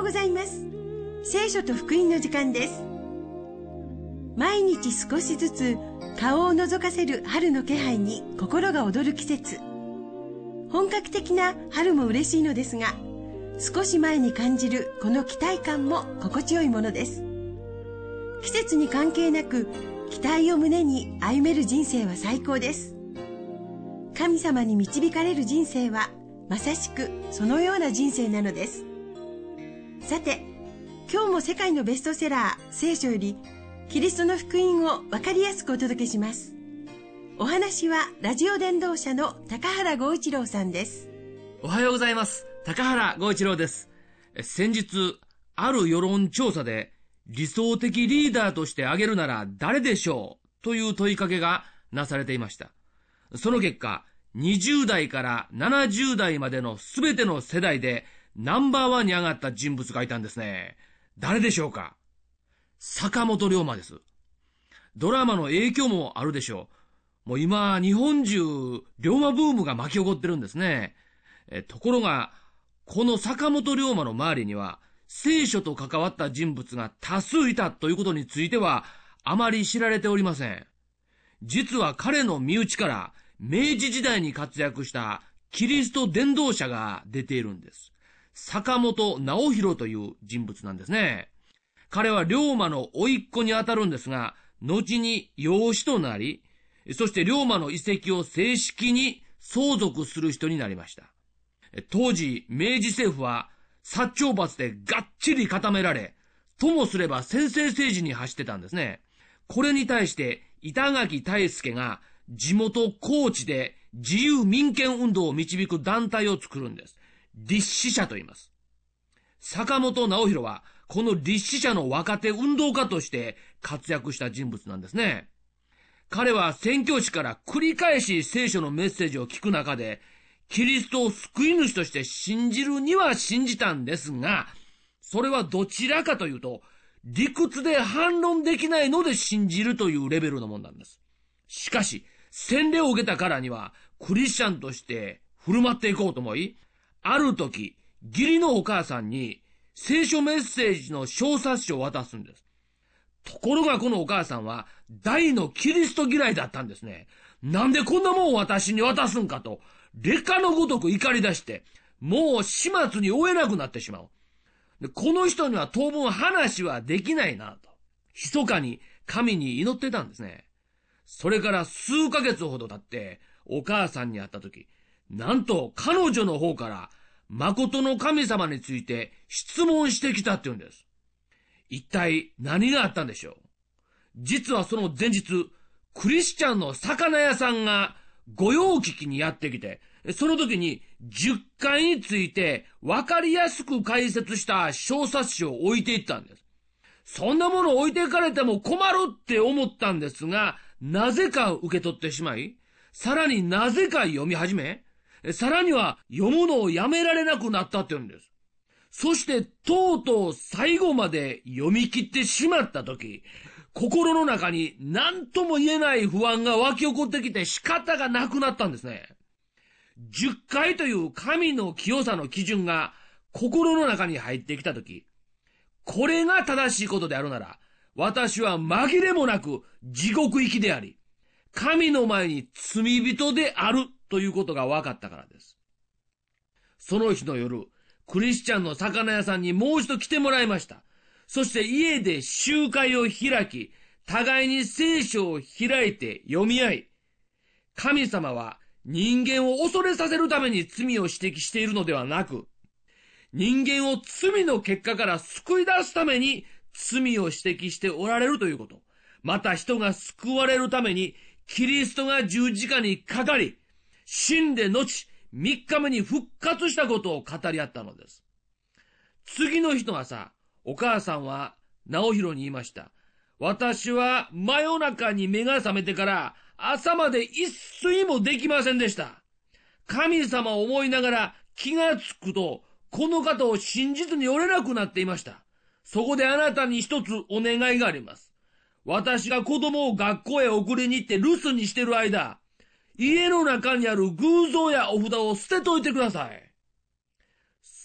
ございます。聖書と福音の時間です。毎日少しずつ顔を覗かせる春の気配に心が躍る季節。本格的な春も嬉しいのですが、少し前に感じるこの期待感も心地よいものです。季節に関係なく期待を胸に歩める人生は最高です。神様に導かれる人生はまさしくそのような人生なのです。さて、今日も世界のベストセラー聖書よりキリストの福音を分かりやすくお届けします。お話はラジオ伝道者の高原剛一郎さんです。 おはようございます。高原剛一郎です。先日、ある世論調査で理想的リーダーとして挙げるなら誰でしょうという問いかけがなされていました。その結果、20代から70代までのすべての世代でナンバーワンに上がった人物がいたんですね。誰でしょうか？坂本龍馬です。ドラマの影響もあるでしょう。もう今、日本中、龍馬ブームが巻き起こってるんですね。ところが、この坂本龍馬の周りには、聖書と関わった人物が多数いたということについては、あまり知られておりません。実は彼の身内から、明治時代に活躍したキリスト伝道者が出ているんです。坂本直弘という人物なんですね。彼は龍馬の甥っ子にあたるんですが、後に養子となり、そして龍馬の遺跡を正式に相続する人になりました。当時、明治政府は薩長閥でがっちり固められ、ともすれば専制政治に走ってたんですね。これに対して板垣退助が地元高知で自由民権運動を導く団体を作るんです。立志社と言います。坂本直弘はこの立志社の若手運動家として活躍した人物なんですね。彼は宣教師から繰り返し聖書のメッセージを聞く中で、キリストを救い主として信じるには信じたんですが、それはどちらかというと、理屈で反論できないので信じるというレベルのものなんです。しかし、洗礼を受けたからには、クリスチャンとして振る舞っていこうと思い、ある時、義理のお母さんに聖書メッセージの小冊子を渡すんです。ところがこのお母さんは大のキリスト嫌いだったんですね。なんでこんなもんを私に渡すんかと、劣化のごとく怒り出して、もう始末に追えなくなってしまう。で、この人には当分話はできないなと、密かに神に祈ってたんですね。それから数ヶ月ほど経ってお母さんに会った時、なんと彼女の方から誠の神様について質問してきたって言うんです。一体何があったんでしょう。実はその前日、クリスチャンの魚屋さんが御用聞きにやってきて、その時に10回について分かりやすく解説した小冊子を置いていったんです。そんなもの置いていかれても困るって思ったんですが、なぜか受け取ってしまい、さらになぜか読み始め、さらには読むのをやめられなくなったって言うんです。そしてとうとう最後まで読み切ってしまった時、心の中に何とも言えない不安が湧き起こってきて仕方がなくなったんですね。10回という神の清さの基準が心の中に入ってきた時、これが正しいことであるなら、私は紛れもなく地獄行きであり、神の前に罪人であるということが分かったからです。その日の夜、クリスチャンの魚屋さんにもう一度来てもらいました。そして家で集会を開き、互いに聖書を開いて読み合い、神様は人間を恐れさせるために罪を指摘しているのではなく、人間を罪の結果から救い出すために罪を指摘しておられるということ。また人が救われるためにキリストが十字架にかかり、死んで後、3日目に復活したことを語り合ったのです。次の日の朝、お母さんは直弘に言いました。私は真夜中に目が覚めてから朝まで一睡もできませんでした。神様を思いながら気がつくと、この方を信じずにおれなくなっていました。そこであなたに一つお願いがあります。私が子供を学校へ送りに行って留守にしてる間、家の中にある偶像やお札を捨てといてください。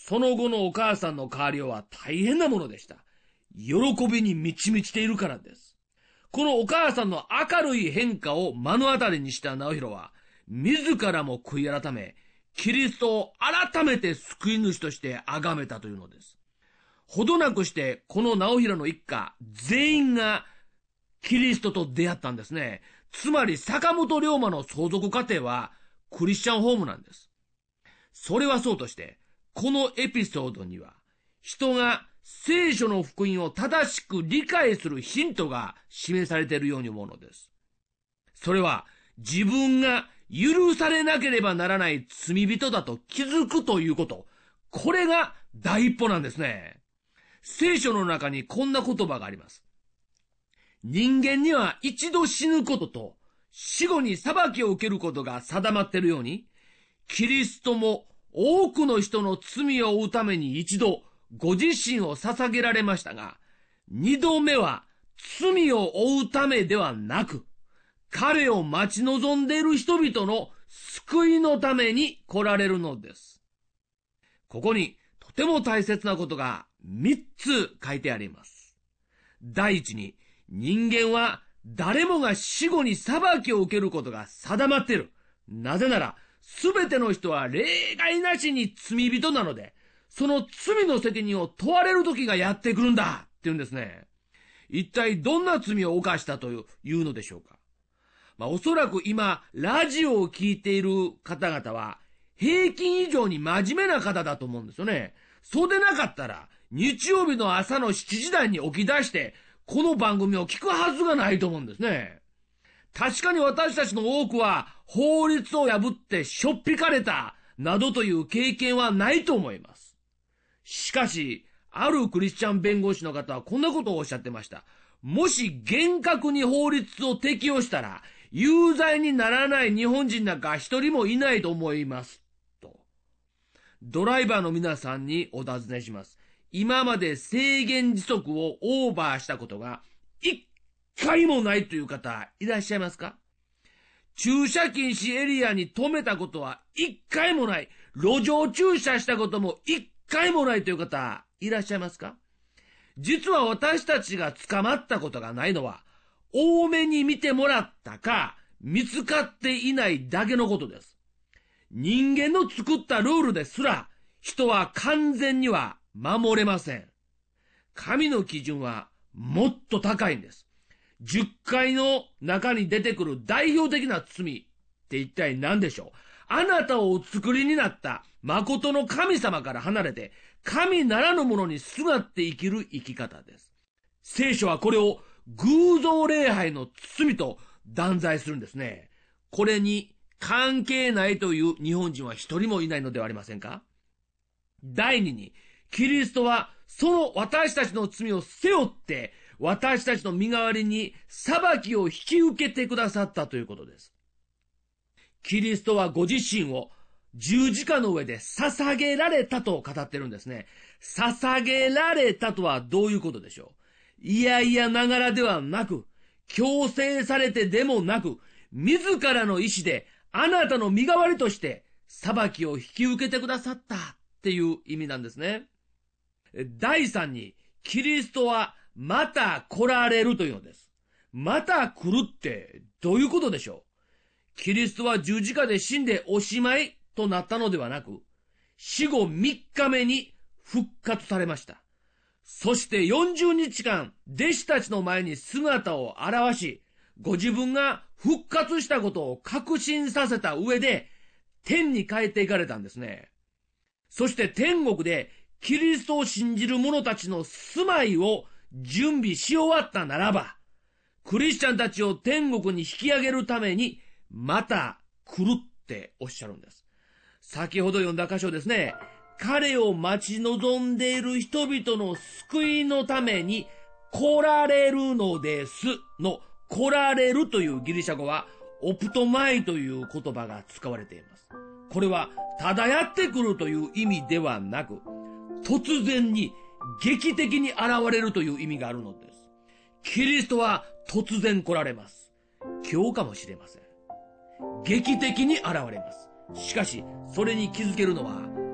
その後のお母さんの変わりようは大変なものでした。喜びに満ち満ちているからです。このお母さんの明るい変化を目の当たりにした直弘は、自らも悔い改め、キリストを改めて救い主として崇めたというのです。ほどなくしてこの直弘の一家全員がキリストと出会ったんですね。つまり坂本龍馬の相続家庭はクリスチャンホームなんです。それはそうとして、このエピソードには人が聖書の福音を正しく理解するヒントが示されているように思うのです。それは自分が許されなければならない罪人だと気づくということ。これが第一歩なんですね。聖書の中にこんな言葉があります。人間には一度死ぬことと死後に裁きを受けることが定まっているように、キリストも多くの人の罪を負うために一度ご自身を捧げられましたが、二度目は罪を負うためではなく、彼を待ち望んでいる人々の救いのために来られるのです。ここにとても大切なことが3つ書いてあります。第一に、人間は誰もが死後に裁きを受けることが定まっている。なぜなら、すべての人は例外なしに罪人なので、その罪の責任を問われる時がやってくるんだって言うんですね。一体どんな罪を犯したというのでしょうか。おそらく今、ラジオを聞いている方々は、平均以上に真面目な方だと思うんですよね。そうでなかったら、日曜日の朝の7時台に起き出して、この番組を聞くはずがないと思うんですね。確かに私たちの多くは、法律を破ってしょっぴかれた、などという経験はないと思います。しかし、あるクリスチャン弁護士の方はこんなことをおっしゃってました。もし厳格に法律を適用したら、有罪にならない日本人なんか一人もいないと思います。と。ドライバーの皆さんにお尋ねします。今まで制限時速をオーバーしたことが一回もないという方いらっしゃいますか？駐車禁止エリアに止めたことは一回もない。路上駐車したことも一回もないという方いらっしゃいますか？実は私たちが捕まったことがないのは、多めに見てもらったか、見つかっていないだけのことです。人間の作ったルールですら、人は完全には守れません。神の基準はもっと高いんです。10回の中に出てくる代表的な罪って一体何でしょう？あなたをお作りになった誠の神様から離れて、神ならぬものにすがって生きる生き方です。聖書はこれを偶像礼拝の罪と断罪するんですね。これに関係ないという日本人は一人もいないのではありませんか？第二に、キリストはその私たちの罪を背負って私たちの身代わりに裁きを引き受けてくださったということです。キリストはご自身を十字架の上で捧げられたと語ってるんですね。捧げられたとはどういうことでしょう？いやいやながらではなく、強制されてでもなく、自らの意志であなたの身代わりとして裁きを引き受けてくださったっていう意味なんですね。第三に、キリストはまた来られるというのです。また来るってどういうことでしょう？キリストは十字架で死んでおしまいとなったのではなく、死後3日目に復活されました。そして40日間、弟子たちの前に姿を現し、ご自分が復活したことを確信させた上で、天に帰っていかれたんですね。そして天国で、キリストを信じる者たちの住まいを準備し終わったならば、クリスチャンたちを天国に引き上げるために、また来るっておっしゃるんです。先ほど読んだ箇所ですね。彼を待ち望んでいる人々の救いのために来られるのですの来られるというギリシャ語はオプトマイという言葉が使われています。これはただやってくるという意味ではなく、突然に劇的に現れるという意味があるのです。キリストは突然来られます。今日かもしれません。劇的に現れます。しかし、それに気づけるのは、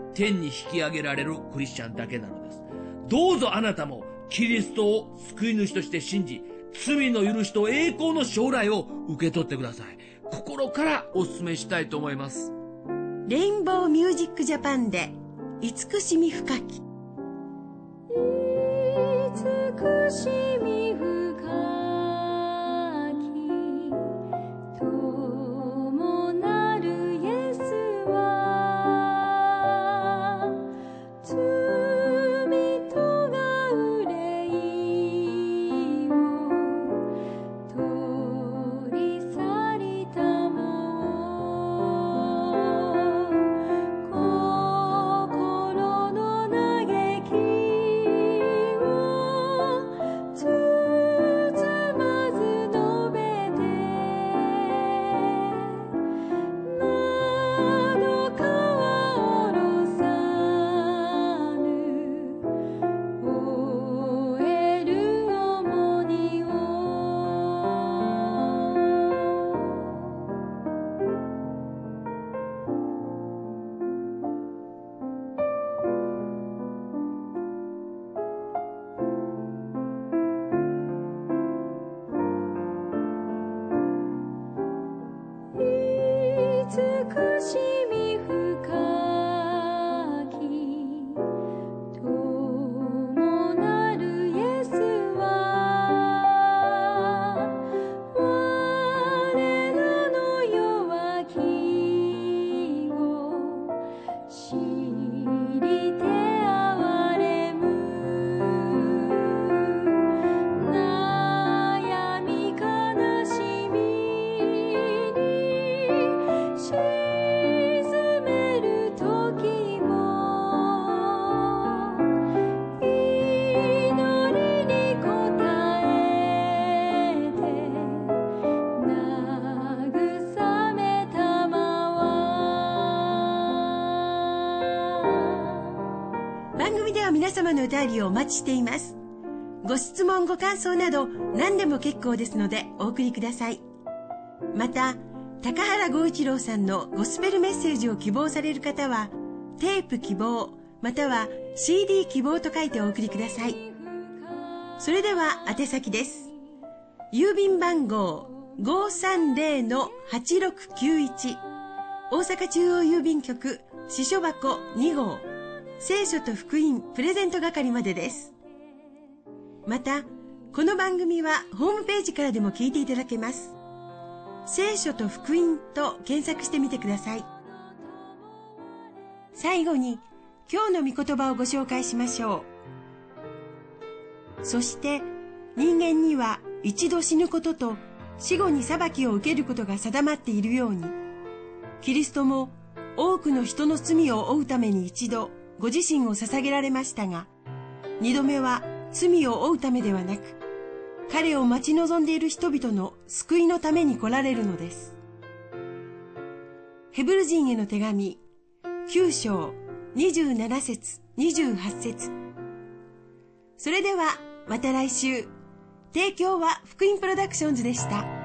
天に引き上げられるクリスチャンだけなのです。どうぞあなたもキリストを救い主として信じ、罪の許しと栄光の将来を受け取ってください。心からお勧めしたいと思います。 レインボーミュージックジャパンで慈しみ深き。 慈しみ深き友なるイエスは、罪とが憂いを取り去りたも心の嘆き慈しみ深き友なるイエスは、我らの弱きを知りて憐れむ、悩み悲しみに沈める時も、祈りに応えて慰めたまわ。 番組では皆様のお便りをお待ちしています。ご質問ご感想など何でも結構ですのでお送りください。また高原剛一郎さんのゴスペルメッセージを希望される方は、テープ希望または CD 希望と書いてお送りください。それでは宛先です。郵便番号 530-8691 大阪中央郵便局支所箱2号聖書と福音プレゼント係までです。またこの番組はホームページからでも聞いていただけます。聖書と福音と検索してみてください。最後に今日の御言葉をご紹介しましょう。そして人間には一度死ぬことと死後に裁きを受けることが定まっているように、キリストも多くの人の罪を負うために一度ご自身を捧げられましたが、二度目は罪を負うためではなく、彼を待ち望んでいる人々の救いのために来られるのです。ヘブル人への手紙9章27節28節。それではまた来週。提供は福音プロダクションズでした。